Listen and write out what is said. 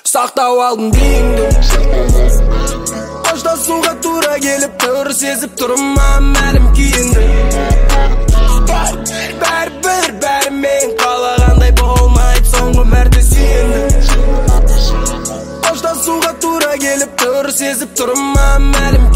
Сақтап алдым дейіңді Қоштасуға тура келіп тұр сезіп тұрмын мәлім күйінді Бәрімен қалағандай болмайды соңғы мәрте сүйінді Қоштасуға тура келіп тұр сезіп тұрмын мәлім